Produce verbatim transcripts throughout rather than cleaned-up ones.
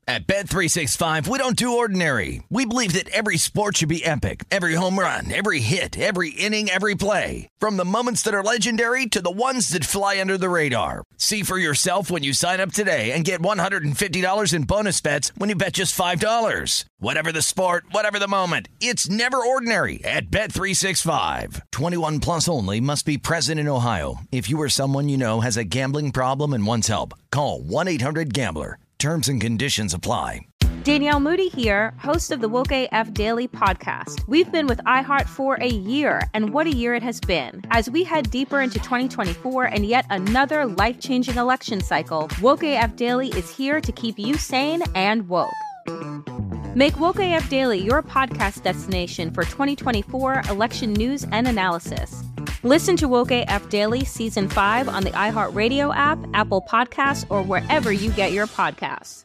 At Bet three sixty-five, we don't do ordinary. We believe that every sport should be epic. Every home run, every hit, every inning, every play. From the moments that are legendary to the ones that fly under the radar. See for yourself when you sign up today and get one hundred fifty dollars in bonus bets when you bet just five dollars. Whatever the sport, whatever the moment, it's never ordinary at Bet three sixty-five. twenty-one plus only. Must be present in Ohio. If you or someone you know has a gambling problem and wants help, call one eight hundred gambler. Terms and conditions apply. Danielle Moody here, host of the Woke A F Daily podcast. We've been with iHeart for a year, and what a year it has been. As we head deeper into twenty twenty-four and yet another life-changing election cycle, Woke A F Daily is here to keep you sane and woke. Make Woke A F Daily your podcast destination for twenty twenty-four election news and analysis. Listen to Woke A F Daily Season five on the iHeartRadio app, Apple Podcasts, or wherever you get your podcasts.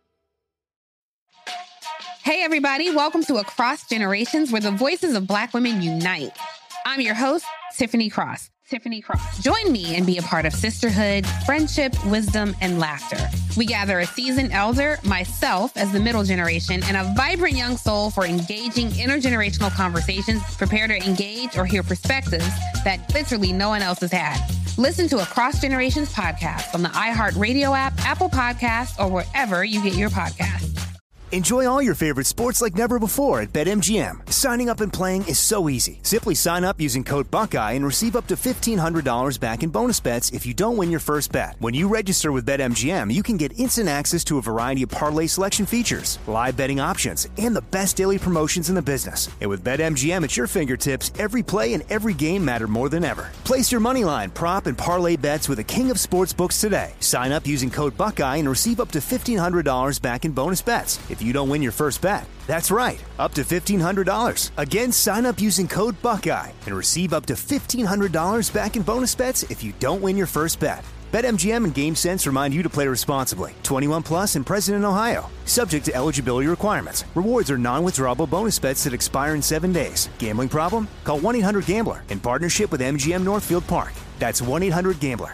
Hey, everybody. Welcome to Across Generations, where the voices of Black women unite. I'm your host, Tiffany Cross. Tiffany Cross. Join me and be a part of sisterhood, friendship, wisdom, and laughter. We gather a seasoned elder, myself as the middle generation, and a vibrant young soul for engaging intergenerational conversations. Prepare to engage or hear perspectives that literally no one else has had. Listen to Across Generations podcast on the iHeartRadio app, Apple Podcasts, or wherever you get your podcasts. Enjoy all your favorite sports like never before at BetMGM. Signing up and playing is so easy. Simply sign up using code Buckeye and receive up to fifteen hundred dollars back in bonus bets if you don't win your first bet. When you register with BetMGM, you can get instant access to a variety of parlay selection features, live betting options, and the best daily promotions in the business. And with BetMGM at your fingertips, every play and every game matter more than ever. Place your moneyline, prop, and parlay bets with the king of sportsbooks today. Sign up using code Buckeye and receive up to fifteen hundred dollars back in bonus bets if you don't win your first bet. That's right, up to fifteen hundred dollars. Again, sign up using code Buckeye and receive up to fifteen hundred dollars back in bonus bets if you don't win your first bet. BetMGM and GameSense remind you to play responsibly. twenty-one plus and present in Ohio. Subject to eligibility requirements. Rewards are non-withdrawable bonus bets that expire in seven days. Gambling problem? Call one eight hundred gambler in partnership with M G M Northfield Park. That's one eight hundred gambler.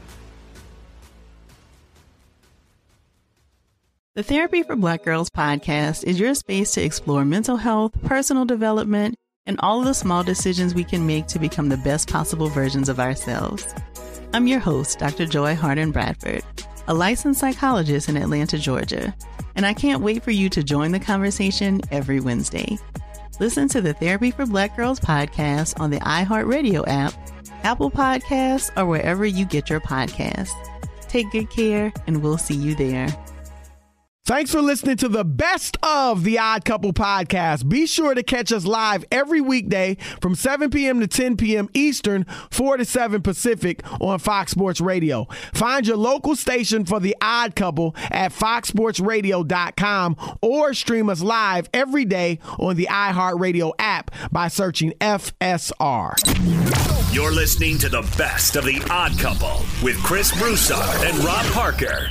The Therapy for Black Girls podcast is your space to explore mental health, personal development, and all of the small decisions we can make to become the best possible versions of ourselves. I'm your host, Doctor Joy Harden Bradford, a licensed psychologist in Atlanta, Georgia, and I can't wait for you to join the conversation every Wednesday. Listen to the Therapy for Black Girls podcast on the iHeartRadio app, Apple Podcasts, or wherever you get your podcasts. Take good care, and we'll see you there. Thanks for listening to the best of the Odd Couple podcast. Be sure to catch us live every weekday from seven p.m. to ten p.m. Eastern, four to seven Pacific on Fox Sports Radio. Find your local station for the Odd Couple at fox sports radio dot com or stream us live every day on the iHeartRadio app by searching F S R. You're listening to the best of the Odd Couple with Chris Broussard and Rob Parker.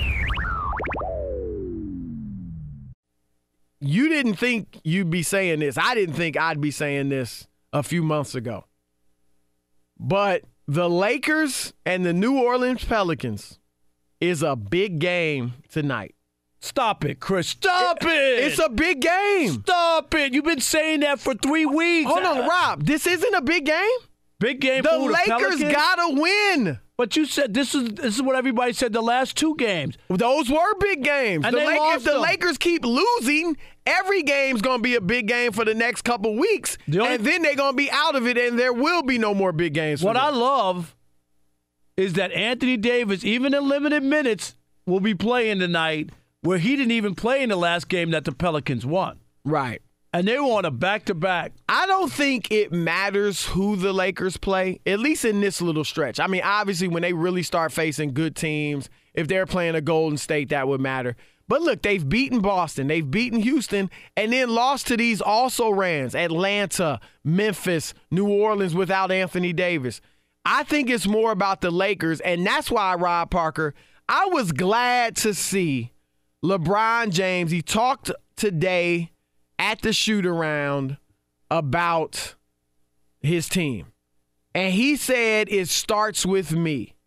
You didn't think you'd be saying this. I didn't think I'd be saying this a few months ago. But the Lakers and the New Orleans Pelicans is a big game tonight. Stop it, Chris. Stop it. it. It's a big game. Stop it. You've been saying that for three weeks. Hold on, Rob. This isn't a big game? Big game the for the Lakers Pelicans? Gotta win. But you said this is this is what everybody said the last two games. Those were big games. And the they Lake, lost if the them. Lakers keep losing, every game's going to be a big game for the next couple weeks. The only, and then they're going to be out of it, and there will be no more big games. For what them. I love is that Anthony Davis, even in limited minutes, will be playing tonight, where he didn't even play in the last game that the Pelicans won. Right. And they were on a back-to-back. I don't think it matters who the Lakers play, at least in this little stretch. I mean, obviously, when they really start facing good teams, if they're playing a Golden State, that would matter. But look, they've beaten Boston, they've beaten Houston, and then lost to these also-rans, Atlanta, Memphis, New Orleans without Anthony Davis. I think it's more about the Lakers, and that's why, Rob Parker, I was glad to see LeBron James. He talked today at the shoot-around about his team. And he said it starts with me.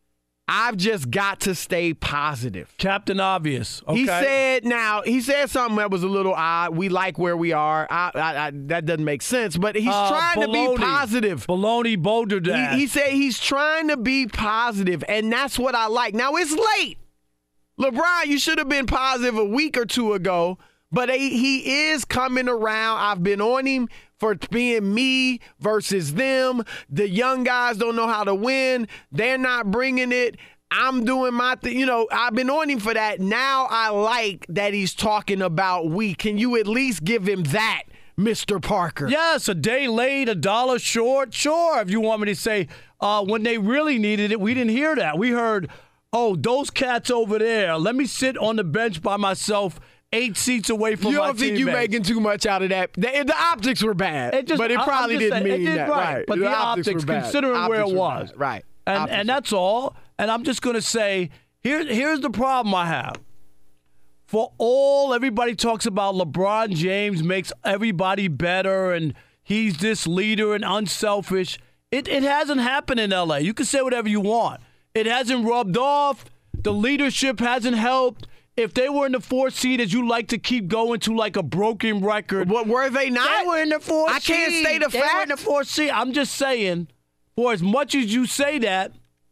I've just got to stay positive. Captain Obvious. Okay. He said, now, he said something that was a little odd. We like where we are. I, I, I, that doesn't make sense, but he's uh, trying baloney. to be positive. Baloney boulder dash. He, he said he's trying to be positive, and that's what I like. Now, it's late. LeBron, you should have been positive a week or two ago, but he, he is coming around. I've been on him for being me versus them. The young guys don't know how to win. They're not bringing it. I'm doing my thing. You know, I've been on him for that. Now I like that he's talking about we. Can you at least give him that, Mister Parker? Yes, a day late, a dollar short. Sure, if you want me to say uh, when they really needed it, we didn't hear that. We heard, oh, those cats over there, let me sit on the bench by myself eight seats away from you my don't think teammates. you're making too much out of that? The, the optics were bad, it just, but it probably I'm just didn't saying, mean it did that. Right, right. but the, the, optics, optics, were bad. considering optics where it were was. bad. Right. And, Optics and that's all. And I'm just going to say, here, here's the problem I have. For all everybody talks about LeBron James makes everybody better and he's this leader and unselfish, it, it hasn't happened in L A. You can say whatever you want. It hasn't rubbed off. The leadership hasn't helped. If they were in the fourth seed, as you like to keep going to like a broken record. What, were they not? They were in the fourth I seed. can't say the they fact. They were in the fourth seed. I'm just saying, for as much as you say that,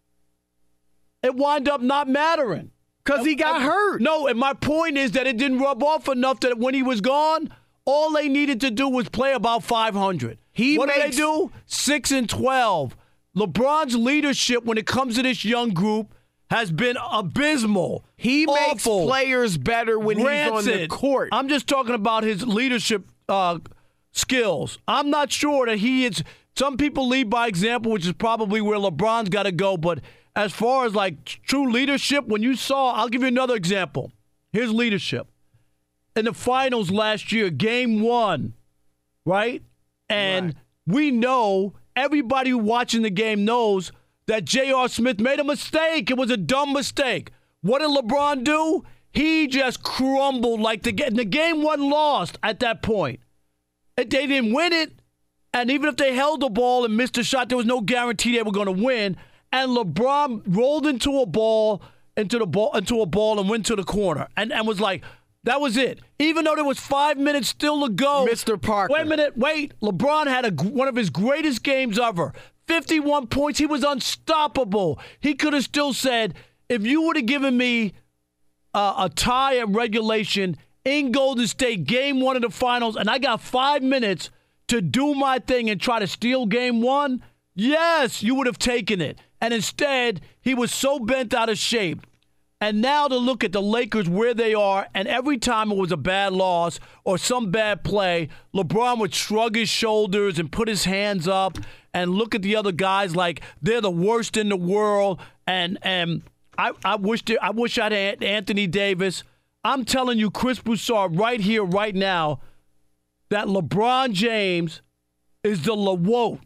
it wound up not mattering. Because he got and, hurt. No, and my point is that it didn't rub off enough that when he was gone, all they needed to do was play about five hundred. He what makes, did they do? six and twelve. LeBron's leadership when it comes to this young group has been abysmal. He Awful. makes players better when Rancid. he's on the court. I'm just talking about his leadership uh, skills. I'm not sure that he is. Some people lead by example, which is probably where LeBron's got to go. But as far as like true leadership, when you saw, I'll give you another example. Here's leadership. In the finals last year, game one, right? And right. we know, everybody watching the game knows that J R. Smith made a mistake. It was a dumb mistake. What did LeBron do? He just crumbled like the game. The game wasn't lost at that point. They didn't win it. And even if they held the ball and missed a shot, there was no guarantee they were going to win. And LeBron rolled into a ball, into the ball, into a ball, and went to the corner, and, and was like, that was it. Even though there was five minutes still to go. Mister Parker. Wait a minute. Wait. LeBron had a, one of his greatest games ever. fifty-one points. He was unstoppable. He could have still said, if you would have given me uh, a tie at regulation in Golden State, game one of the finals, and I got five minutes to do my thing and try to steal game one, yes, you would have taken it. And instead, he was so bent out of shape. And now to look at the Lakers where they are, and every time it was a bad loss or some bad play, LeBron would shrug his shoulders and put his hands up and look at the other guys like they're the worst in the world. And and I, I wish I wish I'd had Anthony Davis. I'm telling you, Chris Broussard, right here, right now, that LeBron James is the LeWoat.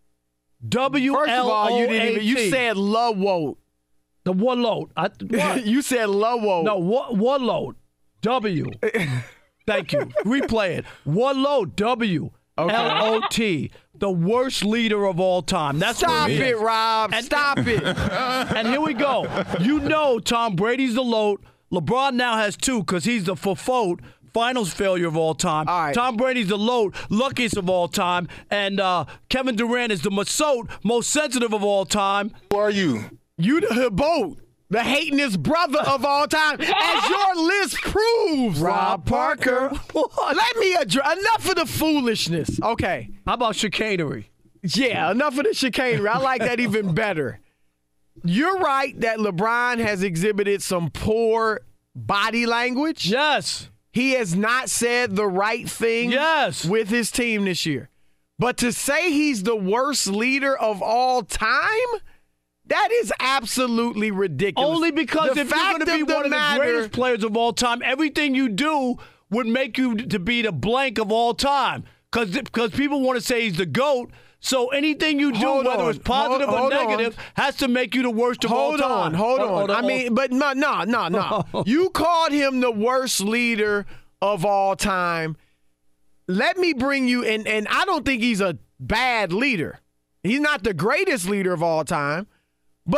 W L O A T. First of all, you didn't even, you said LeWoat. The one load. I, you said LeWoat. No, one, one load. W. Thank you. Replay it. One load. W. Okay. L O T. The worst leader of all time. That's Stop what it, it, is. Rob. And, Stop it. And here we go. You know Tom Brady's the load. LeBron now has two because he's the Fofot finals failure of all time. All right. Tom Brady's the load, luckiest of all time. And uh, Kevin Durant is the Masot, most sensitive of all time. Who are you? You the Habot, the hatingest brother of all time, as your list proves, Rob Parker. Let me address enough of the foolishness. Okay. How about chicanery? Yeah, enough of the chicanery. I like that even better. You're right that LeBron has exhibited some poor body language. Yes. He has not said the right thing yes. with his team this year. But to say he's the worst leader of all time? That is absolutely ridiculous. Only because the if you're going to be one of matter, the greatest players of all time, everything you do would make you to be the blank of all time. Because people want to say he's the GOAT. So anything you do, hold whether on. it's positive hold, or hold negative, on. has to make you the worst of hold all on, time. Hold on, hold on. I mean, but no, no, no, no. You called him the worst leader of all time. Let me bring you, and, and I don't think he's a bad leader. He's not the greatest leader of all time. But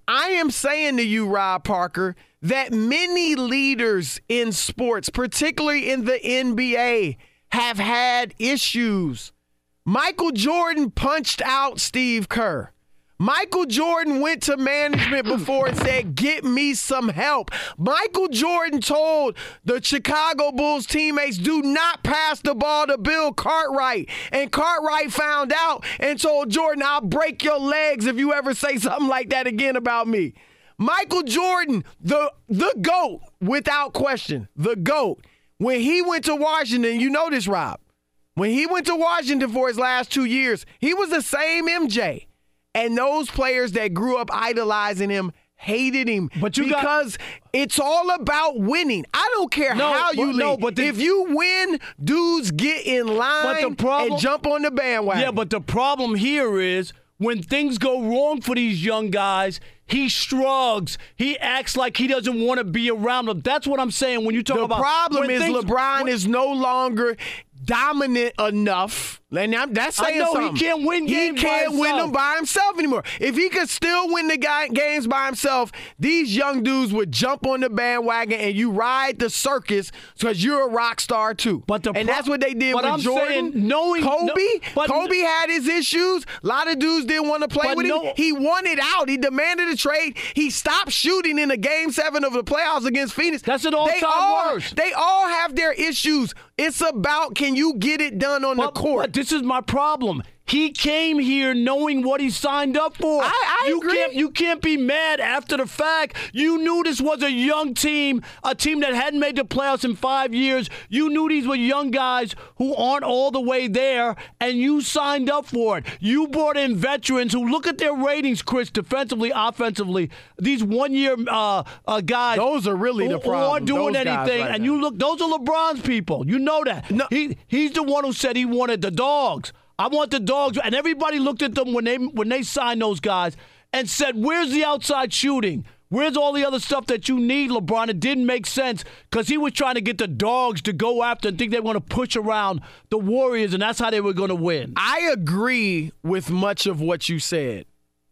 I am saying to you, Rob Parker, that many leaders in sports, particularly in the N B A, have had issues. Michael Jordan punched out Steve Kerr. Michael Jordan went to management before and said, get me some help. Michael Jordan told the Chicago Bulls teammates, do not pass the ball to Bill Cartwright. And Cartwright found out and told Jordan, I'll break your legs if you ever say something like that again about me. Michael Jordan, the, the GOAT, without question, the GOAT, when he went to Washington, you know this, Rob, when he went to Washington for his last two years, he was the same M J. And those players that grew up idolizing him hated him but you because got, it's all about winning. I don't care no, how you but, lead. No, but the, if you win, dudes get in line problem, and jump on the bandwagon. Yeah, but the problem here is when things go wrong for these young guys, he shrugs. He acts like he doesn't want to be around them. That's what I'm saying when you talk the about. The problem is things, LeBron when, is no longer dominant enough. And I'm, that's saying I know something. he can't win games He can't by win them by himself anymore. If he could still win the guy, games by himself, these young dudes would jump on the bandwagon and you ride the circus because you're a rock star too. But the and pro- that's what they did but with I'm Jordan. Saying, knowing, Kobe, no, but Kobe had his issues. A lot of dudes didn't want to play with no, him. He wanted out. He demanded a trade. He stopped shooting in the game seven of the playoffs against Phoenix. That's an all-time all, worst. They all have their issues. It's about, can you get it done on but, the court? But this is my problem. He came here knowing what he signed up for. I, I you agree. Can't, you can't be mad after the fact. You knew this was a young team, a team that hadn't made the playoffs in five years. You knew these were young guys who aren't all the way there, and you signed up for it. You brought in veterans who look at their ratings, Chris, defensively, offensively. These one-year uh, uh, guys. Those are really who, the problem. Who aren't doing those anything. Right and now. you look, those are LeBron's people. You know that. No. He He's the one who said he wanted the dogs. I want the dogs. And everybody looked at them when they when they signed those guys and said, where's the outside shooting? Where's all the other stuff that you need, LeBron? It didn't make sense because he was trying to get the dogs to go after and think they were going to push around the Warriors, and that's how they were going to win. I agree with much of what you said.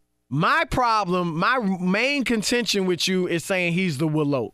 My problem, my main contention with you is saying he's the Willow.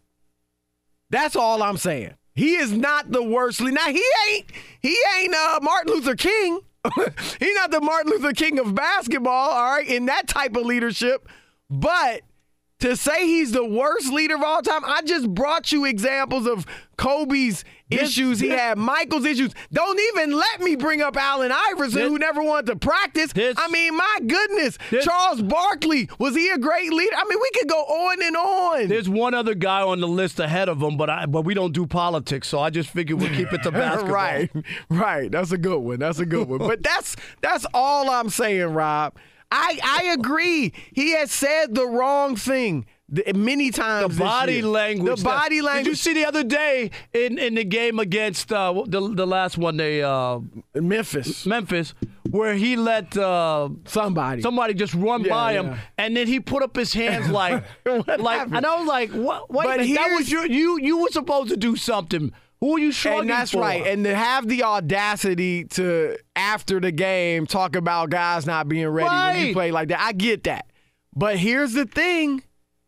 That's all I'm saying. He is not the worst leader. Now, he ain't, he ain't uh, Martin Luther King. He's not the Martin Luther King of basketball, all right, in that type of leadership. But to say he's the worst leader of all time, I just brought you examples of Kobe's this, issues. He this, had Michael's issues. Don't even let me bring up Allen Iverson, this, who never wanted to practice. This, I mean, my goodness. This, Charles Barkley, was he a great leader? I mean, we could go on and on. There's one other guy on the list ahead of him, but I, but we don't do politics, so I just figured we'll keep it to basketball. Right, right. That's a good one. That's a good one. But that's that's all I'm saying, Rob. I, I agree. He has said the wrong thing many times. The body this year. language. The body language. Did you see the other day in, in the game against uh, the the last one, they uh, Memphis, Memphis, where he let uh, somebody somebody just run yeah, by yeah. him, and then he put up his hands like like, happened? and I was like, what? Wait, But a minute, that was your you you were supposed to do something. Who are you shrugging And that's for? right. And to have the audacity to, after the game, talk about guys not being ready right. when you play like that. I get that. But here's the thing.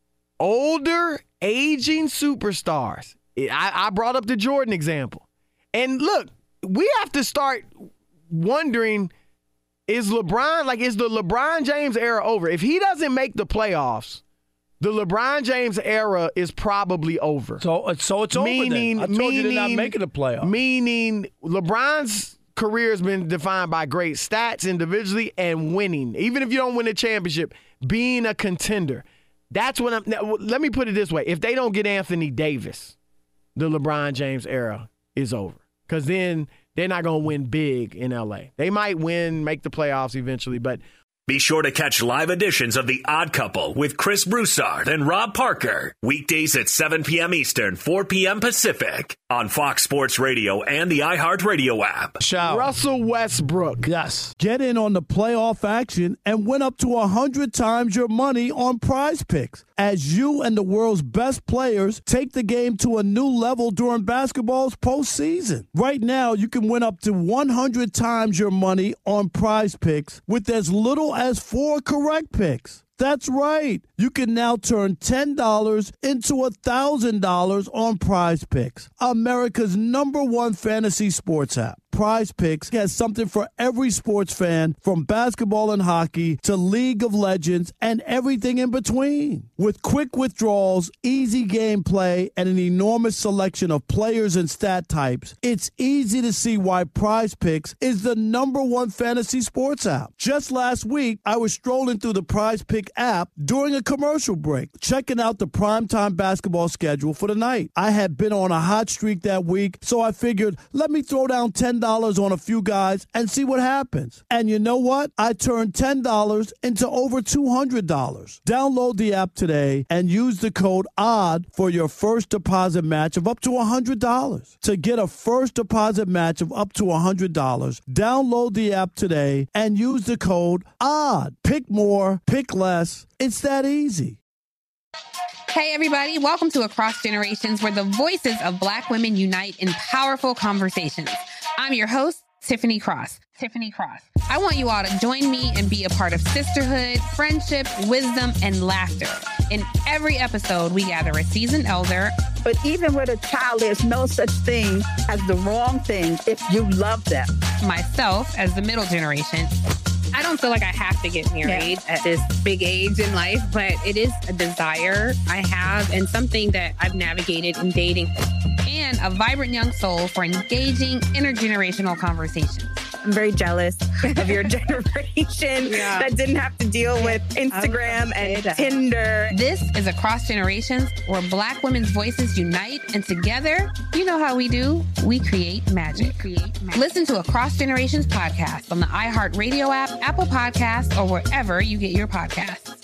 Older, aging superstars. I, I brought up the Jordan example. And look, we have to start wondering, is LeBron, like, is the LeBron James era over? If he doesn't make the playoffs, the LeBron James era is probably over. So, so it's over meaning, then. I told meaning, you they're not making the playoffs. Meaning LeBron's career has been defined by great stats individually and winning. Even if you don't win a championship, being a contender. That's what I'm now, let me put it this way. If they don't get Anthony Davis, the LeBron James era is over. Because then they're not going to win big in L A. They might win, make the playoffs eventually, but be sure to catch live editions of The Odd Couple with Chris Broussard and Rob Parker. Weekdays at seven p.m. Eastern, four p.m. Pacific on Fox Sports Radio and the iHeartRadio app. Shout. Russell Westbrook. Yes. Get in on the playoff action and win up to one hundred times your money on Prize Picks as you and the world's best players take the game to a new level during basketball's postseason. Right now, you can win up to one hundred times your money on Prize Picks with as little as four correct picks. That's right. You can now turn ten dollars into one thousand dollars on Prize Picks, America's number one fantasy sports app. Prize Picks has something for every sports fan, from basketball and hockey to League of Legends and everything in between. With quick withdrawals, easy gameplay, and an enormous selection of players and stat types, it's easy to see why Prize Picks is the number one fantasy sports app. Just last week, I was strolling through the Prize Pick app during a commercial break, checking out the primetime basketball schedule for the night. I had been on a hot streak that week, so I figured, let me throw down ten dollars on a few guys and see what happens. And you know what? I turned ten dollars into over two hundred dollars. Download the app today and use the code O D D for your first deposit match of up to one hundred dollars. To get a first deposit match of up to one hundred dollars, download the app today and use the code O D D. Pick more, pick less. It's that easy. Hey, everybody. Welcome to Across Generations, where the voices of Black women unite in powerful conversations. I'm your host, Tiffany Cross. Tiffany Cross. I want you all to join me and be a part of sisterhood, friendship, wisdom, and laughter. In every episode, we gather a seasoned elder. But even with a child, there's no such thing as the wrong thing if you love them. Myself, as the middle generation. I don't feel like I have to get married yeah. at this big age in life, but it is a desire I have and something that I've navigated in dating. And a vibrant young soul for engaging intergenerational conversations. I'm very jealous of your generation yeah. that didn't have to deal with Instagram and Tinder. This is Across Generations, where Black women's voices unite, and together, you know how we do, we create magic. We create magic. Listen to Across Generations podcast on the iHeartRadio app, Apple Podcasts, or wherever you get your podcasts.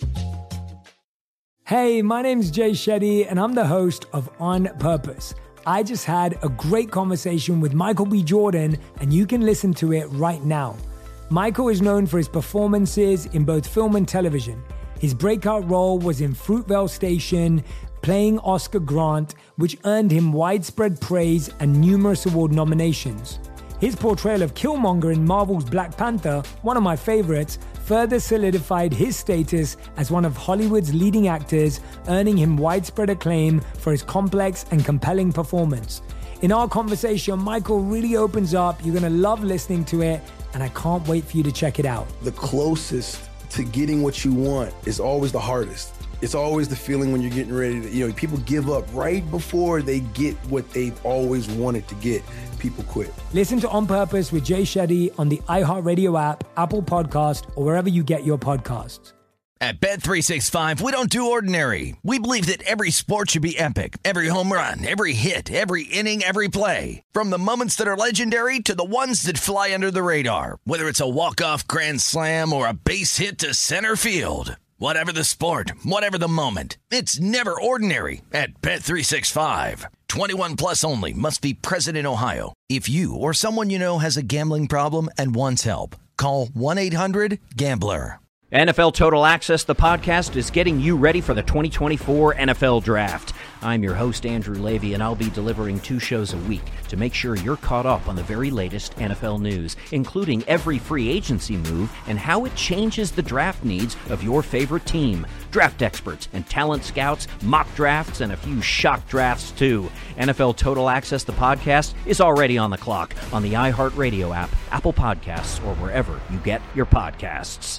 Hey, my name's Jay Shetty, and I'm the host of On Purpose. I just had a great conversation with Michael B. Jordan, and you can listen to it right now. Michael is known for his performances in both film and television. His breakout role was in Fruitvale Station, playing Oscar Grant, which earned him widespread praise and numerous award nominations. His portrayal of Killmonger in Marvel's Black Panther, one of my favorites, further solidified his status as one of Hollywood's leading actors, earning him widespread acclaim for his complex and compelling performance. In our conversation, Michael really opens up. You're going to love listening to it, and I can't wait for you to check it out. The closest to getting what you want is always the hardest. It's always the feeling when you're getting ready to, you know, people give up right before they get what they've always wanted to get. People quit. Listen to On Purpose with Jay Shetty on the iHeartRadio app, Apple Podcast, or wherever you get your podcasts. At Bet three sixty-five, we don't do ordinary. We believe that every sport should be epic. Every home run, every hit, every inning, every play. From the moments that are legendary to the ones that fly under the radar. Whether it's a walk-off grand slam or a base hit to center field. Whatever the sport, whatever the moment, it's never ordinary at Bet three sixty-five. twenty-one plus only. Must be present in Ohio. If you or someone you know has a gambling problem and wants help, call one eight hundred gambler. N F L Total Access, the podcast, is getting you ready for the twenty twenty-four N F L Draft. I'm your host, Andrew Levy, and I'll be delivering two shows a week to make sure you're caught up on the very latest N F L news, including every free agency move and how it changes the draft needs of your favorite team. Draft experts and talent scouts, mock drafts, and a few shock drafts, too. N F L Total Access, the podcast, is already on the clock on the iHeartRadio app, Apple Podcasts, or wherever you get your podcasts.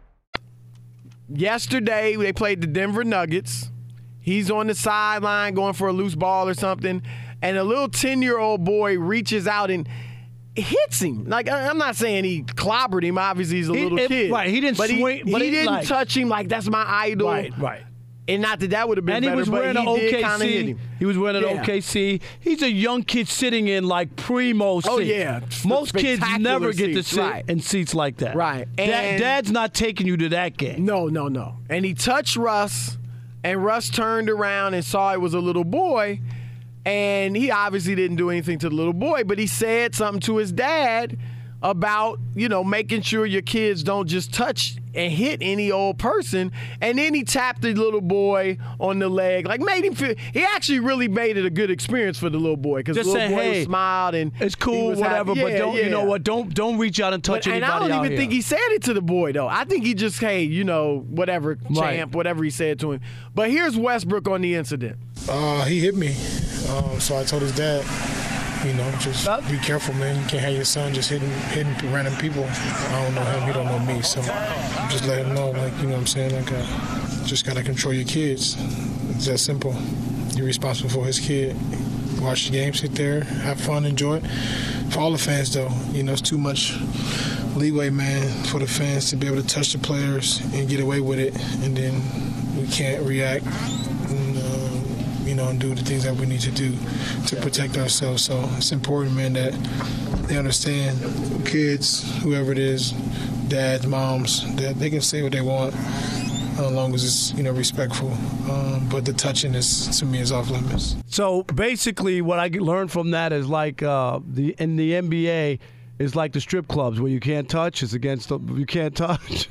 Yesterday, they played the Denver Nuggets. He's on the sideline going for a loose ball or something, and a little ten-year-old boy reaches out and hits him. Like, I'm not saying he clobbered him. Obviously, he's a he, little it, kid. Right, he didn't but swing. He, but he didn't like, touch him like, that's my idol. Right, right. And not that that would have been and better, he was but wearing he an did O kind of hit K C. him. He was wearing an Yeah. O K C. He's a young kid sitting in like primo seats. Oh, yeah. Most kids never get to seats, sit right. in seats like that. Right. Dad, And Dad's not taking you to that game. No, no, no. And he touched Russ, and Russ turned around and saw it was a little boy, and he obviously didn't do anything to the little boy, but he said something to his dad about, you know, making sure your kids don't just touch and hit any old person. And then he tapped the little boy on the leg, like made him feel. He actually really made it a good experience for the little boy because the Just little say, boy hey, smiled and it's cool, was whatever. happy. But Yeah, don't, yeah. you know what? Don't don't reach out and touch But, anybody and I don't out even here. think he said it to the boy though. I think he just, hey, you know, whatever, Right. champ, whatever he said to him. But here's Westbrook on the incident. Uh, he hit me, um, so I told his dad, you know, just be careful, man. You can't have your son just hitting hitting random people. I don't know him, he don't know me, so just let him know, like, you know what I'm saying? Like, uh, just gotta control your kids. It's that simple. You're responsible for his kid. Watch the game, sit there, have fun, enjoy it. For all the fans, though, you know, it's too much leeway, man, for the fans to be able to touch the players and get away with it, and then we can't react. And, uh, you know, and do the things that we need to do to protect ourselves. So it's important, man, that they understand kids, whoever it is, dads, moms, that they can say what they want as long as it's, you know, respectful. Um, but the touching is, to me, is off limits. So basically, what I learned from that is like uh, the in the N B A is like the strip clubs where you can't touch. It's against the you can't touch.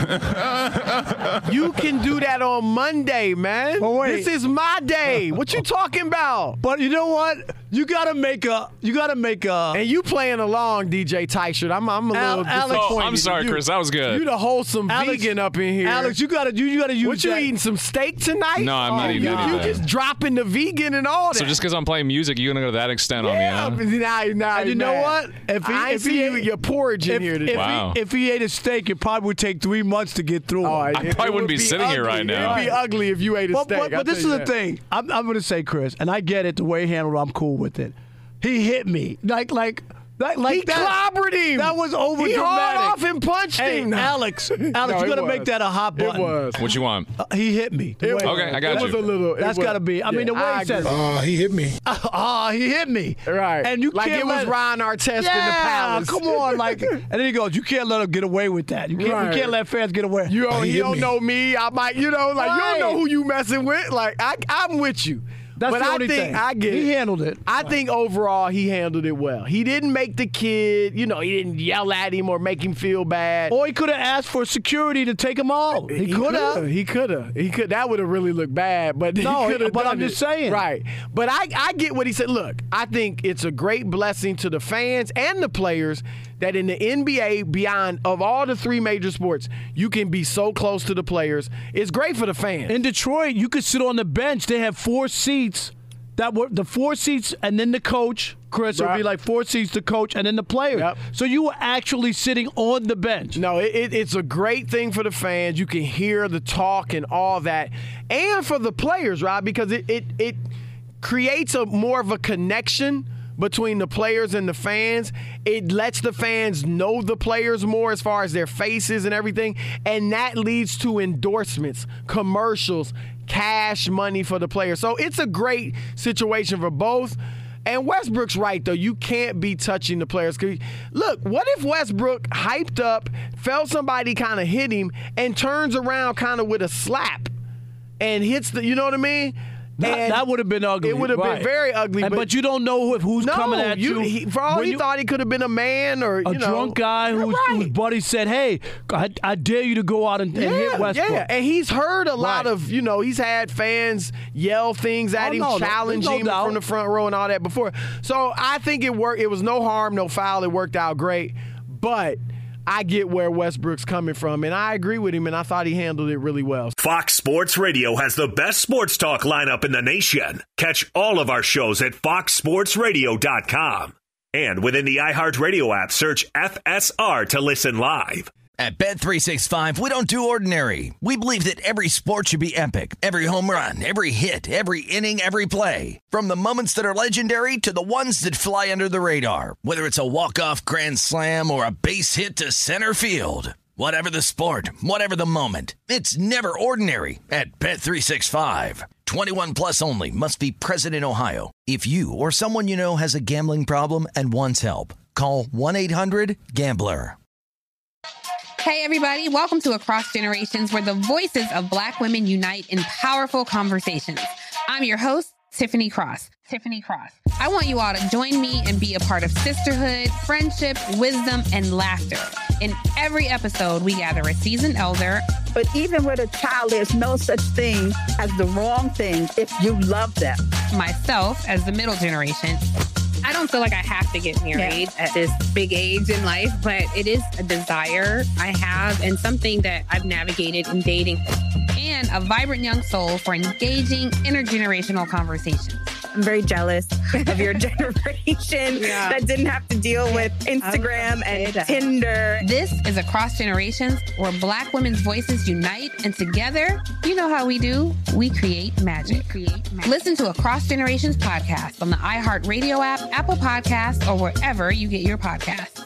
You can do that on Monday, man. But wait. This is my day. What you talking about? But you know what? You gotta make a. You gotta make a. And you playing along, D J Tyshirt. I'm, I'm a Al- little Alex- disappointed. Oh, I'm sorry, You- Chris. That was good. You the wholesome Alex- vegan up in here. Alex, you gotta. You, you gotta use What you that. eating? Some steak tonight? No, I'm not Oh, eating you, anything. You just dropping the vegan and all that. So just because I'm playing music, you're gonna go to that extent yeah, on me, huh? now, now, And you know now. what? If he, I if see he you with your porridge in if, here today. if, Wow. he, if he ate a steak, it probably would take three months to get through. Oh, it. it- probably it wouldn't would be sitting here ugly. right now. It'd be ugly if you ate a But, steak. but, I'll but this is tell the you that. thing. I'm, I'm going to say, Chris, and I get it the way he handled it. I'm cool with it. He hit me like like. Like, like He that, clobbered him. That was over He dramatic. hauled off and punched hey, him. Alex, Alex, No, you it got to was. make that a hot button. It was. What you want? Uh, he hit me. It was. Okay, I got it you. was a little. it That's was- got to be. I yeah, mean, the way I he said, agree. Uh, he hit me. ah, he hit me. Right. And you like can't it was let- Ron Artest yeah, in the palace. come on, like, and then he goes, you can't let him get away with that. You can't, Right. you can't let fans get away. You don't, he you hit don't me. know me. I might, you know, like you Right. don't know who you messing with. Like I, I'm with you. That's but the I only think thing. I get He it. handled it. I think overall he handled it well. He didn't make the kid, you know, he didn't yell at him or make him feel bad. Or he could have asked for security to take him out. He, could have. He could have. He could. That would have really looked bad. But No, he could have. but done I'm just it. saying. Right. But I, I get what he said. Look, I think it's a great blessing to the fans and the players that in the N B A, beyond of all the three major sports, you can be so close to the players. It's great for the fans. In Detroit, you could sit on the bench. They have four seats. That were the four seats, and then the coach, Chris, it would be Right. like four seats, the coach, and then the players. Yep. So you were actually sitting on the bench. No, it, it, it's a great thing for the fans. You can hear the talk and all that. And for the players, Rob, because it, it, it creates a more of a connection between the players and the fans. It lets the fans know the players more as far as their faces and everything. And that leads to endorsements, commercials, cash money for the players. So it's a great situation for both. And Westbrook's right, though. You can't be touching the players. 'Cause look, what if Westbrook hyped up, felt somebody kind of hit him, and turns around kind of with a slap and hits the, you know what I mean? That, And that would have been ugly. It would have right. been very ugly. And- but, but you don't know if who's no, coming at you. He, for all When he you- thought, he could have been a man or a you know, drunk guy whose, Right. whose buddy said, "Hey, I, I dare you to go out and, and hit Yeah, Westbrook." yeah, and he's heard a lot Right. of, you know, he's had fans yell things at Oh, him, no, no, challenge there's no him doubt. from the front row and all that before. So I think it worked. It was no harm, no foul. It worked out great. But I get where Westbrook's coming from, and I agree with him, and I thought he handled it really well. Fox Sports Radio has the best sports talk lineup in the nation. Catch all of our shows at fox sports radio dot com. And within the iHeartRadio app, search F S R to listen live. At Bet three sixty-five, we don't do ordinary. We believe that every sport should be epic. Every home run, every hit, every inning, every play. From the moments that are legendary to the ones that fly under the radar. Whether it's a walk-off grand slam or a base hit to center field. Whatever the sport, whatever the moment. It's never ordinary at Bet three sixty-five. twenty-one plus only. Must be present in Ohio. If you or someone you know has a gambling problem and wants help, call one eight hundred gambler. Hey, everybody. Welcome to Across Generations, where the voices of Black women unite in powerful conversations. I'm your host, Tiffany Cross. Tiffany Cross. I want you all to join me and be a part of sisterhood, friendship, wisdom, and laughter. In every episode, we gather a seasoned elder. But even with a child, there's no such thing as the wrong thing if you love them. Myself as the middle generation. I don't feel like I have to get married yeah. at this big age in life, but it is a desire I have and something that I've navigated in dating. And a vibrant young soul for engaging intergenerational conversations. I'm very jealous of your generation yeah. that didn't have to deal with Instagram and Tinder. This is Across Generations, where Black women's voices unite, and together, you know how we do, we create magic. We create magic. Listen to Across Generations podcast on the iHeartRadio app, Apple Podcasts, or wherever you get your podcasts.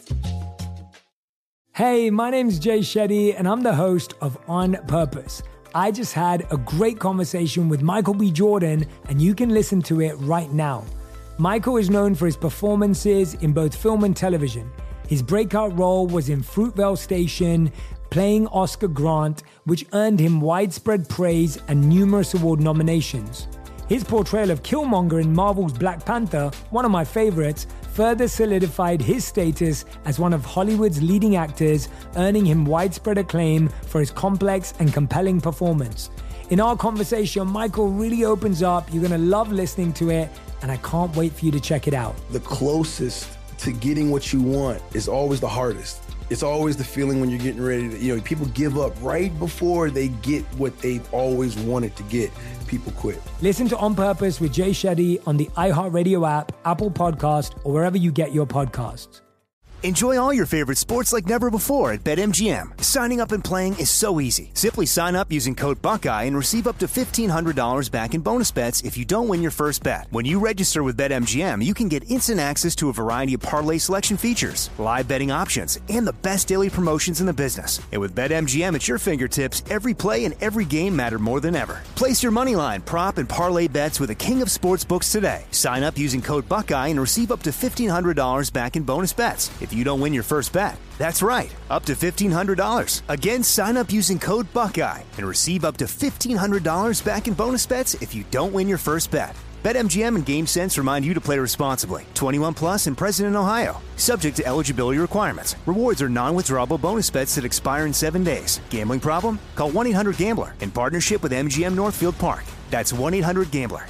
Hey, my name's Jay Shetty, and I'm the host of On Purpose. I just had a great conversation with Michael B. Jordan, and you can listen to it right now. Michael is known for his performances in both film and television. His breakout role was in Fruitvale Station, playing Oscar Grant, which earned him widespread praise and numerous award nominations. His portrayal of Killmonger in Marvel's Black Panther, one of my favorites, further solidified his status as one of Hollywood's leading actors, earning him widespread acclaim for his complex and compelling performance. In our conversation, Michael really opens up. You're going to love listening to it, and I can't wait for you to check it out. The closest to getting what you want is always the hardest. It's always the feeling when you're getting ready to, you know, people give up right before they get what they've always wanted to get. People quit. Listen to On Purpose with Jay Shetty on the iHeartRadio app, Apple Podcast, or wherever you get your podcasts. Enjoy all your favorite sports like never before at BetMGM. Signing up and playing is so easy. Simply sign up using code Buckeye and receive up to fifteen hundred dollars back in bonus bets if you don't win your first bet. When you register with BetMGM, you can get instant access to a variety of parlay selection features, live betting options, and the best daily promotions in the business. And with BetMGM at your fingertips, every play and every game matter more than ever. Place your moneyline, prop, and parlay bets with the king of sportsbooks today. Sign up using code Buckeye and receive up to fifteen hundred dollars back in bonus bets if you don't win your first bet. That's right, up to fifteen hundred dollars. Again, sign up using code Buckeye and receive up to fifteen hundred dollars back in bonus bets if you don't win your first bet. BetMGM and GameSense remind you to play responsibly. twenty-one plus and present in Ohio. Subject to eligibility requirements. Rewards are non-withdrawable bonus bets that expire in seven days. Gambling problem? Call one eight hundred gambler in partnership with M G M Northfield Park. That's one eight hundred gambler.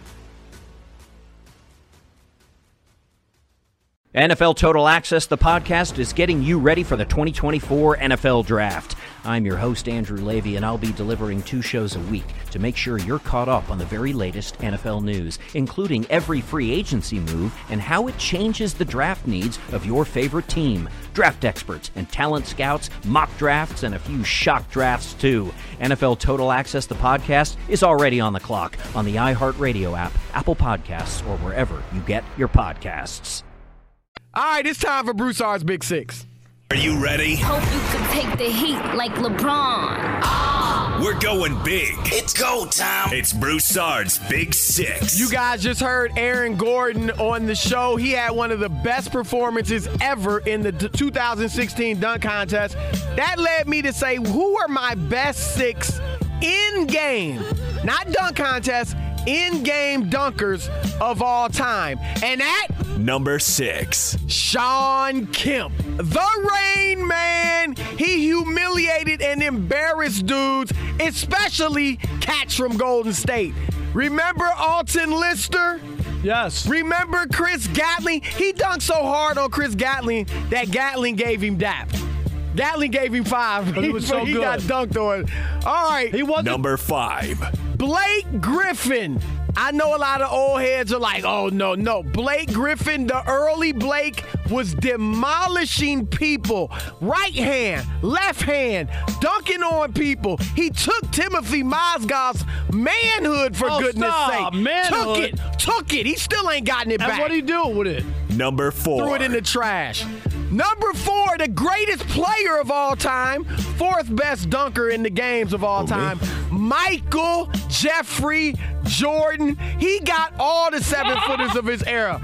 N F L Total Access, the podcast, is getting you ready for the twenty twenty-four N F L Draft. I'm your host, Andrew Levy, and I'll be delivering two shows a week to make sure you're caught up on the very latest N F L news, including every free agency move and how it changes the draft needs of your favorite team. Draft experts and talent scouts, mock drafts, and a few shock drafts, too. N F L Total Access, the podcast, is already on the clock on the iHeartRadio app, Apple Podcasts, or wherever you get your podcasts. All right, it's time for Broussard's Big Six. Are you ready? Hope you could take the heat like LeBron. Ah! We're going big. It's go time. It's Broussard's Big Six. You guys just heard Aaron Gordon on the show. He had one of the best performances ever in the two thousand sixteen dunk contest. That led me to say, who are my best six in game? Not dunk contest, in-game dunkers of all time. And at number six, Shawn Kemp, the Rain Man. He humiliated and embarrassed dudes, especially cats from Golden State. Remember Alton Lister? Yes. Remember Chris Gatling? He dunked so hard on Chris Gatling that Gatling gave him dap. Gatling gave him five. But he was so he good. got dunked on. All right. He wasn't. Number five, Blake Griffin. I know a lot of old heads are like, oh, no, no. Blake Griffin, the early Blake, was demolishing people. Right hand, left hand, dunking on people. He took Timothy Mozgov's manhood, for oh, goodness stop. sake. Manhood. Took it. Took it. He still ain't gotten it and back. What did he do with it? number four. Threw it in the trash. Number four, the greatest player of all time, fourth best dunker in the games of all oh, time, man. Michael Jeffrey Jordan. He got all the seven-footers of his era.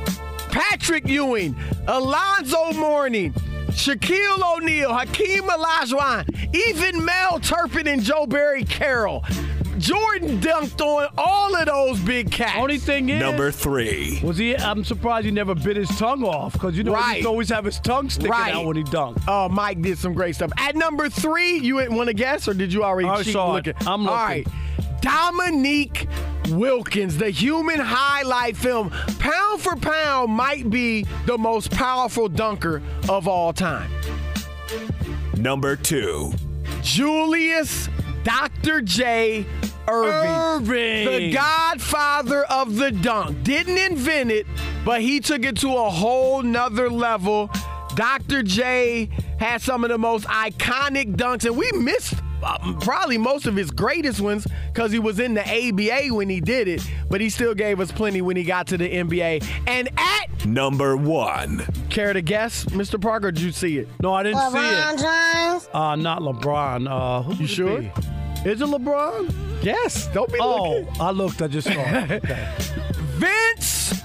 Patrick Ewing, Alonzo Mourning, Shaquille O'Neal, Hakeem Olajuwon, even Mel Turpin and Joe Barry Carroll. Jordan dunked on all of those big cats. Only thing is, Number three. was he? I'm surprised he never bit his tongue off because you know Right. he used to always have his tongue sticking Right. out when he dunked. Oh, Mike did some great stuff. At number three, you want to guess, or did you already I cheat saw it. looking? I'm looking. All right. Dominique Wilkins, the human highlight film. Pound for pound, might be the most powerful dunker of all time. Number two. Julius Doctor J. Irving. Irving. The godfather of the dunk. Didn't invent it, but he took it to a whole nother level. Doctor J had some of the most iconic dunks, and we missed uh, probably most of his greatest ones because he was in the A B A when he did it, but he still gave us plenty when he got to the N B A. And at Number one. care to guess, Mister Parker, did you see it? No, I didn't see LeBron it. James. Uh, not LeBron. Uh, who You would it sure? be? Is it LeBron? Yes. Don't be Oh, looking. I looked. I just saw it. Okay. Vince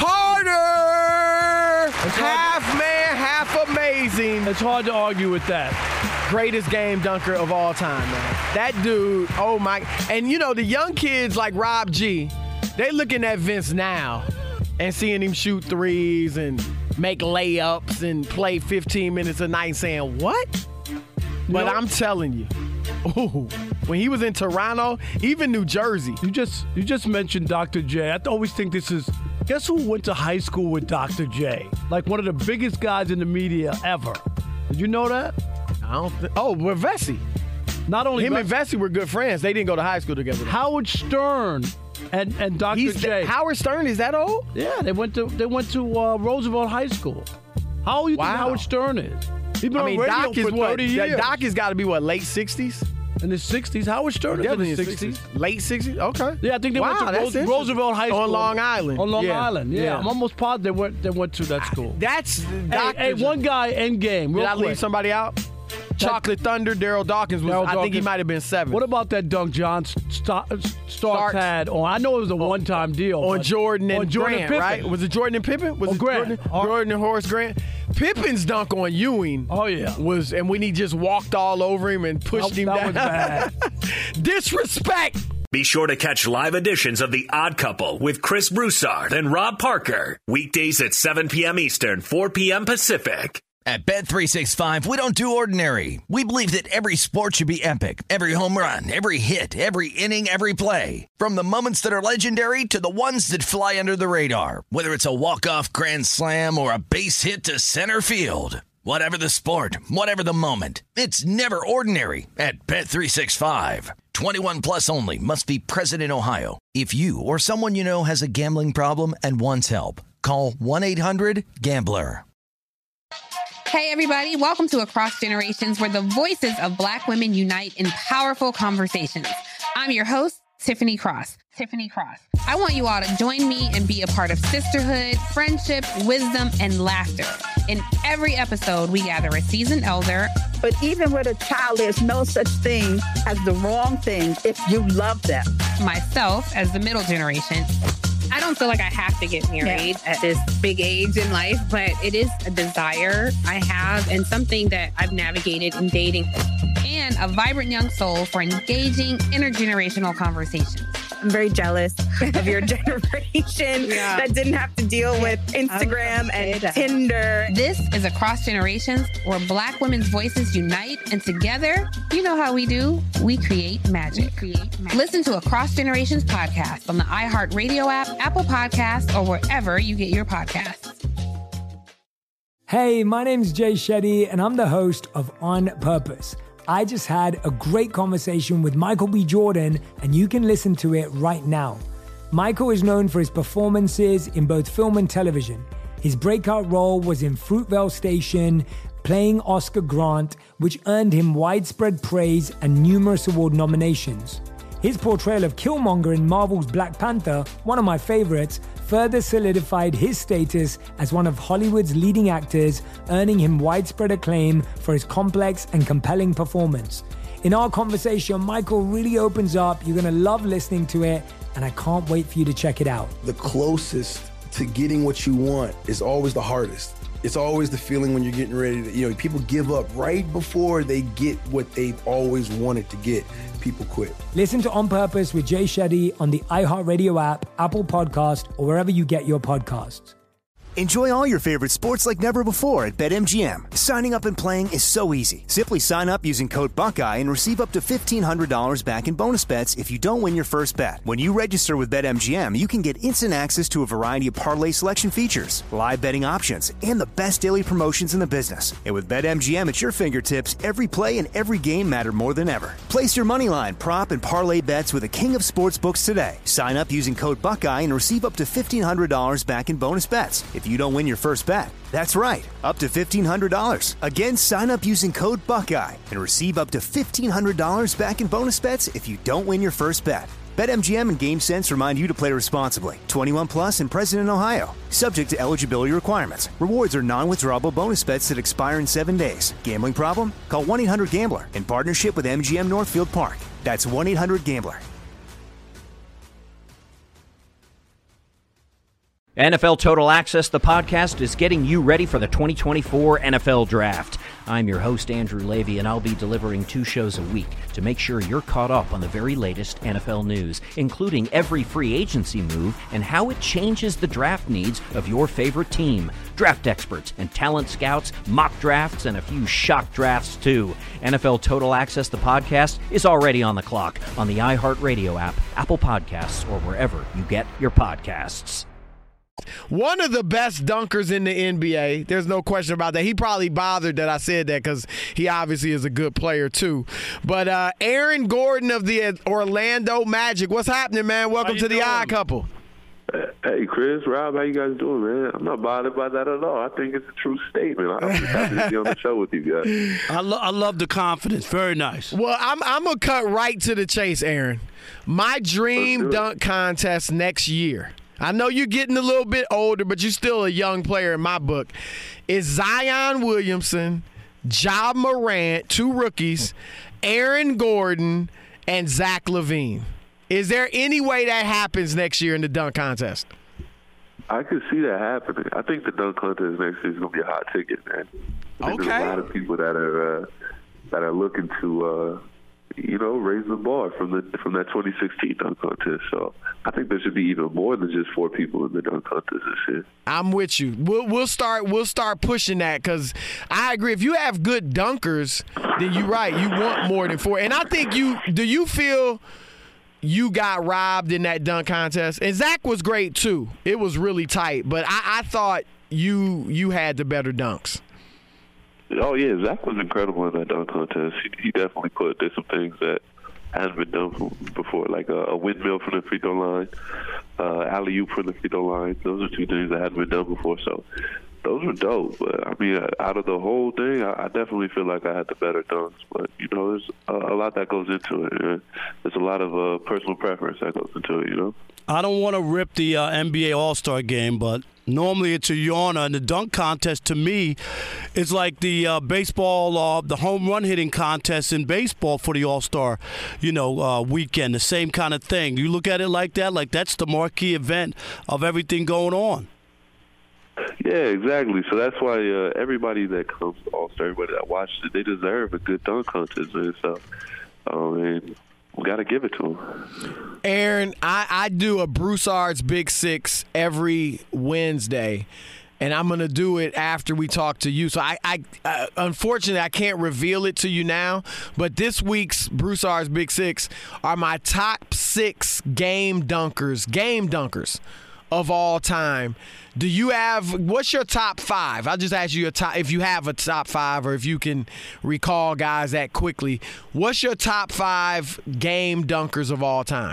Carter! Half man, half amazing. It's hard to argue with that. Greatest game dunker of all time, man. That dude, oh my. And you know, the young kids like Rob G, they looking at Vince now and seeing him shoot threes and make layups and play fifteen minutes a night saying, what? But know- I'm telling you, ooh, when he was in Toronto, even New Jersey. You just you just mentioned Doctor J. I always think this is. Guess who went to high school with Doctor J? Like one of the biggest guys in the media ever. Did you know that? I don't think. Oh, with Vesey. Not only Him Ves- and Vesey were good friends. They didn't go to high school together. though. Howard Stern and and Doctor He's J. Howard Stern is that old? Yeah, they went to they went to uh, Roosevelt High School. How old you Wow. think Howard Stern is? He's been I on mean, radio Doc is for what? thirty That years. Doc has got to be what, late sixties? In his sixties. Howard Stern is in his sixties. Late sixties? Okay. Yeah, I think they wow, went to that's Rose- interesting. Roosevelt High School On Long Island. On Long Yeah. Island, yeah. Yeah. I'm almost positive they went they went to that school. That's Hey, hey, one guy end game. Real Did I quick. leave somebody out? Chocolate Thunder, Daryl Dawkins was. Daryl I think he Dawkins. might have been seven. What about that dunk John Star- Starks Starks. had on? I know it was a one-time deal. on but- Jordan and on Jordan Grant, Pippen. right? Was it Jordan and Pippen? Was Oh, it Grant. Jordan, Or- Jordan and Horace Grant? Pippen's dunk on Ewing. Oh yeah, was and when he just walked all over him and pushed That- him that down. was bad. Disrespect. Be sure to catch live editions of The Odd Couple with Chris Broussard and Rob Parker. Weekdays at seven p.m. Eastern, four p.m. Pacific. At Bet three sixty-five, we don't do ordinary. We believe that every sport should be epic. Every home run, every hit, every inning, every play. From the moments that are legendary to the ones that fly under the radar. Whether it's a walk-off grand slam or a base hit to center field. Whatever the sport, whatever the moment. It's never ordinary at Bet three sixty-five. twenty-one plus only. Must be present in Ohio. If you or someone you know has a gambling problem and wants help, call one eight hundred gambler. Hey, everybody. Welcome to Across Generations, where the voices of Black women unite in powerful conversations. I'm your host, Tiffany Cross. Tiffany Cross. I want you all to join me and be a part of sisterhood, friendship, wisdom, and laughter. In every episode, we gather a seasoned elder. But even with a child, there's no such thing as the wrong thing if you love them. Myself as the middle generation. I don't feel like I have to get married at this big age in life, but it is a desire I have and something that I've navigated in dating. And a vibrant young soul for engaging intergenerational conversations. I'm very jealous of your generation Yeah. that didn't have to deal with Instagram and Tinder. This is Across Generations, where Black women's voices unite, and together, you know how we do, we create magic. We create magic. Listen to Across Generations podcast on the iHeartRadio app, Apple Podcasts, or wherever you get your podcasts. Hey, my name's Jay Shetty, and I'm the host of On Purpose. I just had a great conversation with Michael B. Jordan, and you can listen to it right now. Michael is known for his performances in both film and television. His breakout role was in Fruitvale Station, playing Oscar Grant, which earned him widespread praise and numerous award nominations. His portrayal of Killmonger in Marvel's Black Panther, one of my favorites, further solidified his status as one of Hollywood's leading actors, earning him widespread acclaim for his complex and compelling performance. In our conversation, Michael really opens up. You're gonna love listening to it, and I can't wait for you to check it out. The closest to getting what you want is always the hardest. It's always the feeling when you're getting ready to, you know, people give up right before they get what they've always wanted to get. People quit. Listen to On Purpose with Jay Shetty on the iHeartRadio app, Apple Podcast, or wherever you get your podcasts. Enjoy all your favorite sports like never before at BetMGM. Signing up and playing is so easy. Simply sign up using code Buckeye and receive up to fifteen hundred dollars back in bonus bets if you don't win your first bet. When you register with BetMGM, you can get instant access to a variety of parlay selection features, live betting options, and the best daily promotions in the business. And with BetMGM at your fingertips, every play and every game matter more than ever. Place your moneyline, prop, and parlay bets with the king of sportsbooks today. Sign up using code Buckeye and receive up to fifteen hundred dollars back in bonus bets if you don't win your first bet. That's right, up to fifteen hundred dollars. Again, sign up using code Buckeye and receive up to fifteen hundred dollars back in bonus bets if you don't win your first bet. BetMGM and GameSense remind you to play responsibly. twenty-one plus and present in Ohio. Subject to eligibility requirements. Rewards are non-withdrawable bonus bets that expire in seven days. Gambling problem? Call one eight hundred gambler in partnership with M G M Northfield Park. That's one eight hundred gambler. N F L Total Access, the podcast, is getting you ready for the twenty twenty-four N F L Draft. I'm your host, Andrew Levy, and I'll be delivering two shows a week to make sure you're caught up on the very latest N F L news, including every free agency move and how it changes the draft needs of your favorite team. Draft experts and talent scouts, mock drafts, and a few shock drafts, too. N F L Total Access, the podcast, is already on the clock on the iHeartRadio app, Apple Podcasts, or wherever you get your podcasts. One of the best dunkers in the N B A. There's no question about that. He probably bothered that I said that because he obviously is a good player too. But uh, Aaron Gordon of the Orlando Magic. What's happening, man? Welcome to the doing? Odd Couple. Hey, Chris, Rob, how you guys doing, man? I'm not bothered by that at all. I think it's a true statement. I'm just happy to be on the show with you guys. I, lo- I love the confidence. Very nice. Well, I'm, I'm going to cut right to the chase, Aaron. My dream dunk contest next year. I know you're getting a little bit older, but you're still a young player in my book. Is Zion Williamson, Ja Morant, two rookies, Aaron Gordon, and Zach LaVine. Is there any way that happens next year in the dunk contest? I could see that happening. I think the dunk contest next year is going to be a hot ticket, man. I think okay. There's a lot of people that are uh, that are looking to, uh, you know, raise the bar from the from that twenty sixteen dunk contest. So I think there should be even more than just four people in the dunk contest this year. I'm with you. We'll we'll start we'll start pushing that because I agree. If you have good dunkers, then you're right. You want more than four. And I think you do. You feel you got robbed in that dunk contest? And Zach was great too. It was really tight, but I, I thought you you had the better dunks. Oh, yeah, Zach was incredible in that dunk contest. He, he definitely put did some things that hadn't been done before, like a, a windmill from the free throw line, uh, alley-oop from the free throw line. Those are two things that hadn't been done before, so those were dope. But, I mean, out of the whole thing, I, I definitely feel like I had the better dunks. But, you know, there's a, a lot that goes into it. And there's a lot of uh, personal preference that goes into it, you know? I don't want to rip the uh, N B A All-Star game, but normally it's a yawner. And the dunk contest, to me, is like the uh, baseball, uh, the home run hitting contest in baseball for the All-Star, you know, uh, weekend. The same kind of thing. You look at it like that, like that's the marquee event of everything going on. Yeah, exactly. So that's why uh, everybody that comes to All-Star, everybody that watches it, they deserve a good dunk contest. And so, um, and we got to give it to them. Aaron, I, I do a Broussard's Big Six every Wednesday, and I'm going to do it after we talk to you. So, I, I uh, unfortunately, I can't reveal it to you now, but this week's Broussard's Big Six are my top six game dunkers, game dunkers of all time. Do you have – what's your top five? I'll just ask you a top, if you have a top five or if you can recall guys that quickly. What's your top five game dunkers of all time?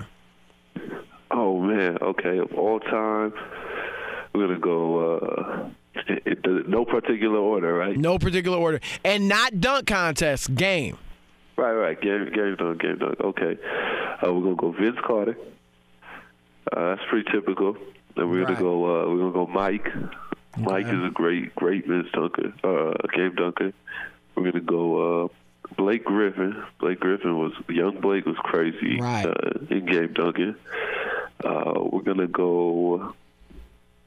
Oh, man. Okay, of all time, we're going to go uh, it, it, no particular order, right? No particular order. And not dunk contest, game. Right, right. Game, game dunk, game dunk. Okay. Uh, we're going to go Vince Carter. Uh, that's pretty typical. Then we're right. gonna go. Uh, we're gonna go Mike. Mike okay. is a great, great Vince dunker, uh, game dunker. We're gonna go uh, Blake Griffin. Blake Griffin was young. Blake was crazy right. uh, in game dunking. Uh, we're gonna go.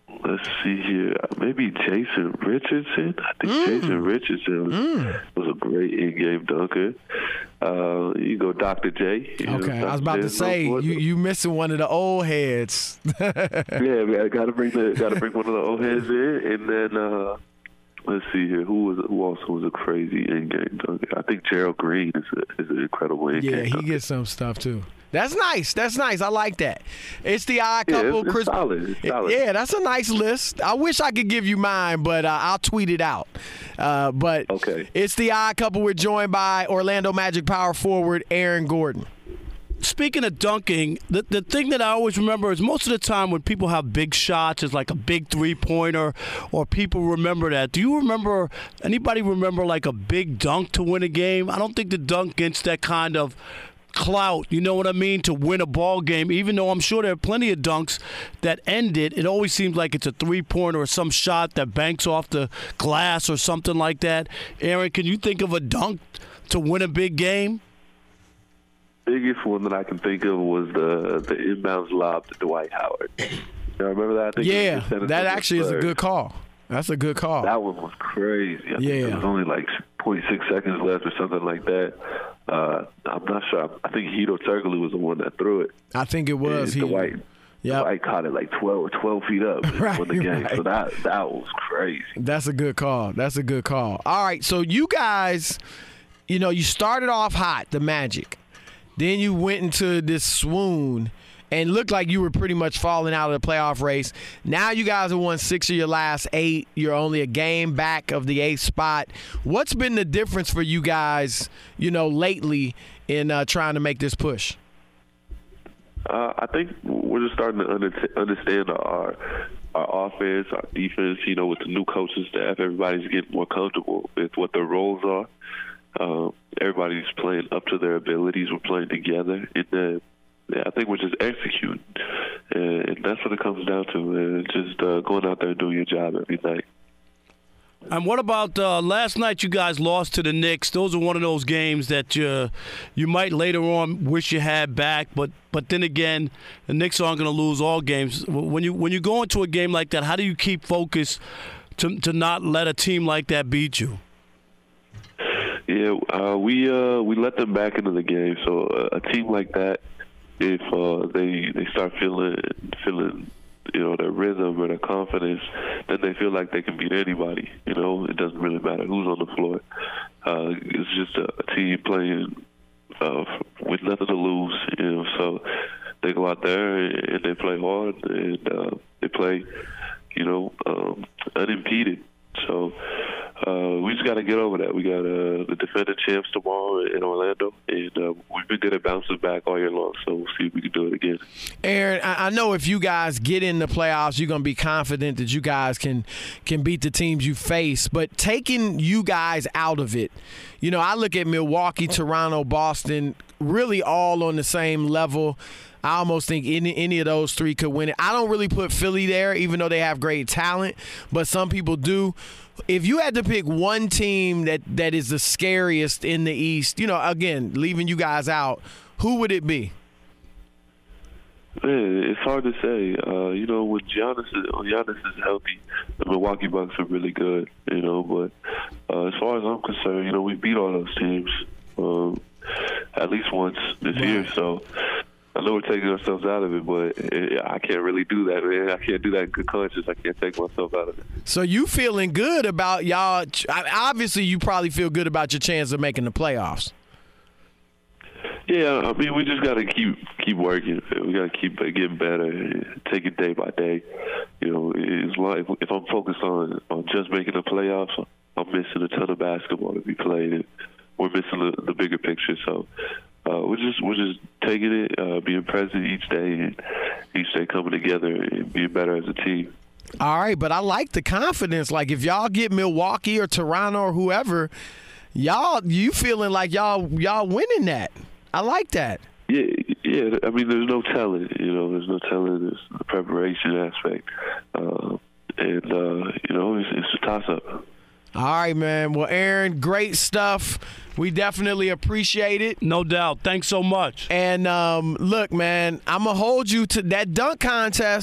let's see here. Maybe Jason Richardson. I think mm. Jason Richardson was, mm. was a great in-game dunker. Uh, you go Doctor J. Okay, know, I was about to say you you missing one of the old heads. Yeah, we got to bring the got to bring one of the old heads in, and then uh, let's see here. Who was who also was a crazy in-game dunker? I think Gerald Green is a, is an incredible in-game Yeah, he dunker. gets some stuff too. That's nice. That's nice. I like that. It's the odd couple. Yeah, it's, it's Chris, solid. It's solid. Yeah, that's a nice list. I wish I could give you mine, but uh, I'll tweet it out. Uh, but okay. It's the odd couple. We're joined by Orlando Magic power forward Aaron Gordon. Speaking of dunking, the, the thing that I always remember is most of the time when people have big shots, it's like a big three-pointer, or people remember that. Do you remember, anybody remember like a big dunk to win a game? I don't think the dunk gets that kind of clout, you know what I mean, to win a ball game. Even though I'm sure there are plenty of dunks that end it, it always seems like it's a three-pointer or some shot that banks off the glass or something like that. Aaron, can you think of a dunk to win a big game? Biggest one that I can think of was the the inbounds lob to Dwight Howard. You remember that? I think yeah, that actually is a good call. That's a good call. That one was crazy. I yeah. think it was only like zero point six seconds left or something like that. Uh, I'm not sure. I think Hedo Turkoglu was the one that threw it. I think it was. And Dwight, yep. Dwight caught it like twelve, twelve feet up right, for the game. Right. So that that was crazy. That's a good call. That's a good call. All right, so you guys, you know, you started off hot, the Magic. Then you went into this swoon and looked like you were pretty much falling out of the playoff race. Now you guys have won six of your last eight. You're only a game back of the eighth spot. What's been the difference for you guys, you know, lately in uh, trying to make this push? Uh, I think we're just starting to under- understand our our offense, our defense. You know, with the new coaching staff, everybody's getting more comfortable with what their roles are. Uh, everybody's playing up to their abilities. We're playing together, and then yeah, I think we're just executing, and, and that's what it comes down to. Man. Just uh, going out there and doing your job every night. And what about uh, last night? You guys lost to the Knicks. Those are one of those games that you you might later on wish you had back. But but then again, the Knicks aren't going to lose all games. When you when you go into a game like that, how do you keep focus to to not let a team like that beat you? Yeah, uh, we uh, we let them back into the game. So uh, a team like that, if uh, they they start feeling feeling you know their rhythm or their confidence, then they feel like they can beat anybody. You know, it doesn't really matter who's on the floor. Uh, it's just a, a team playing uh, with nothing to lose. You know, so they go out there and they play hard and uh, they play, you know, um, unimpeded. So. Uh, we just got to get over that. We got uh, the defending champs tomorrow in Orlando, and uh, we've been good at bouncing back all year long, so we'll see if we can do it again. Aaron, I know if you guys get in the playoffs, you're going to be confident that you guys can can beat the teams you face, but taking you guys out of it, you know, I look at Milwaukee, Toronto, Boston, really all on the same level. I almost think any any of those three could win it. I don't really put Philly there, even though they have great talent, but some people do. If you had to pick one team that, that is the scariest in the East, you know, again, leaving you guys out, who would it be? Man, it's hard to say. Uh, you know, when Giannis is, when Giannis is healthy, the Milwaukee Bucks are really good, you know. But uh, as far as I'm concerned, you know, we beat all those teams um, at least once this right. year. So I know we're taking ourselves out of it, but I can't really do that, man. I can't do that in good conscience. I can't take myself out of it. So you feeling good about y'all? Obviously, you probably feel good about your chance of making the playoffs. Yeah, I mean, we just got to keep keep working. We got to keep getting better, take it day by day. You know, it's like if I'm focused on, on just making the playoffs, I'm missing a ton of basketball to be played, and we're missing the, the bigger picture. So. Uh, we're just we're just taking it, uh, being present each day, and each day coming together and being better as a team. All right, but I like the confidence. Like if y'all get Milwaukee or Toronto or whoever, y'all you feeling like y'all y'all winning that. I like that. Yeah, yeah. I mean, there's no telling. You know, there's no telling. There's the preparation aspect, uh, and uh, you know, it's, it's a toss up. All right, man. Well, Aaron, great stuff. We definitely appreciate it. No doubt. Thanks so much. And um, look, man, I'm going to hold you to that dunk contest.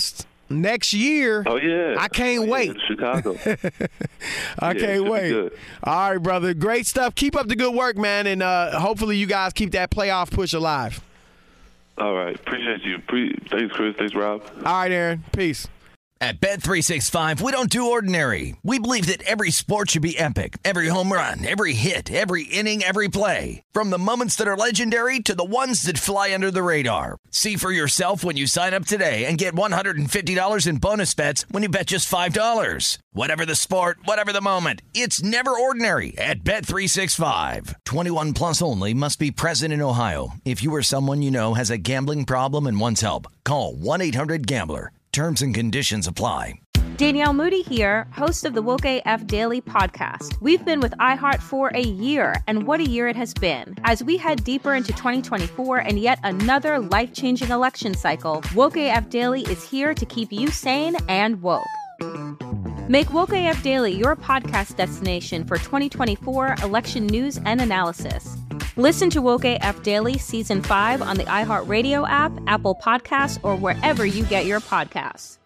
next year. Oh, yeah. I can't oh, yeah, wait. In Chicago. I yeah, can't wait. All right, brother. Great stuff. Keep up the good work, man, and uh, hopefully you guys keep that playoff push alive. All right. Appreciate you. Pre- Thanks, Chris. Thanks, Rob. All right, Aaron. Peace. At Bet three sixty-five, we don't do ordinary. We believe that every sport should be epic. Every home run, every hit, every inning, every play. From the moments that are legendary to the ones that fly under the radar. See for yourself when you sign up today and get one hundred fifty dollars in bonus bets when you bet just five dollars. Whatever the sport, whatever the moment, it's never ordinary at Bet three sixty-five. twenty-one plus only. Must be present in Ohio. If you or someone you know has a gambling problem and wants help, call one eight hundred gambler. Terms and conditions apply. Danielle Moody here, host of the Woke A F Daily podcast. We've been with iHeart for a year, and what a year it has been. As we head deeper into twenty twenty-four and yet another life-changing election cycle, Woke A F Daily is here to keep you sane and woke. Make Woke A F Daily your podcast destination for twenty twenty-four election news and analysis. Listen to Woke A F Daily Season five on the iHeartRadio app, Apple Podcasts, or wherever you get your podcasts.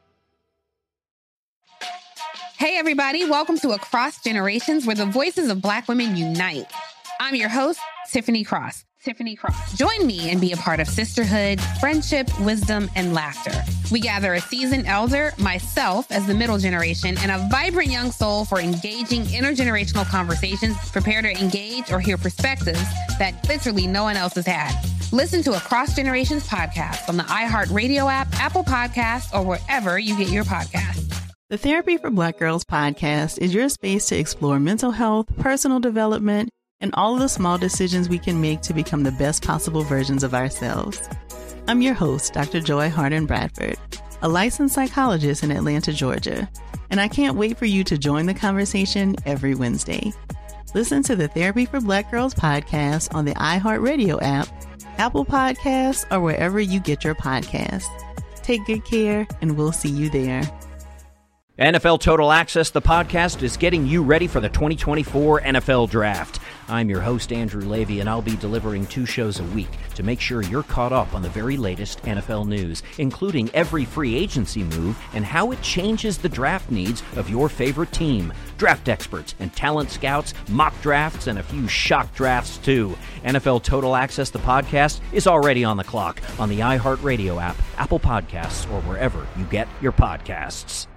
Hey, everybody. Welcome to Across Generations, where the voices of Black women unite. I'm your host, Tiffany Cross. Tiffany Cross. Join me and be a part of sisterhood, friendship, wisdom, and laughter. We gather a seasoned elder, myself as the middle generation, and a vibrant young soul for engaging intergenerational conversations. Prepare to engage or hear perspectives that literally no one else has had. Listen to Across Generations podcast on the iHeartRadio app, Apple Podcasts, or wherever you get your podcasts. The Therapy for Black Girls podcast is your space to explore mental health, personal development, and all of the small decisions we can make to become the best possible versions of ourselves. I'm your host, Doctor Joy Harden Bradford, a licensed psychologist in Atlanta, Georgia, and I can't wait for you to join the conversation every Wednesday. Listen to the Therapy for Black Girls podcast on the iHeartRadio app, Apple Podcasts, or wherever you get your podcasts. Take good care, and we'll see you there. N F L Total Access, the podcast, is getting you ready for the twenty twenty-four N F L Draft. I'm your host, Andrew Levy, and I'll be delivering two shows a week to make sure you're caught up on the very latest N F L news, including every free agency move and how it changes the draft needs of your favorite team. Draft experts and talent scouts, mock drafts, and a few shock drafts, too. N F L Total Access, the podcast, is already on the clock on the iHeartRadio app, Apple Podcasts, or wherever you get your podcasts.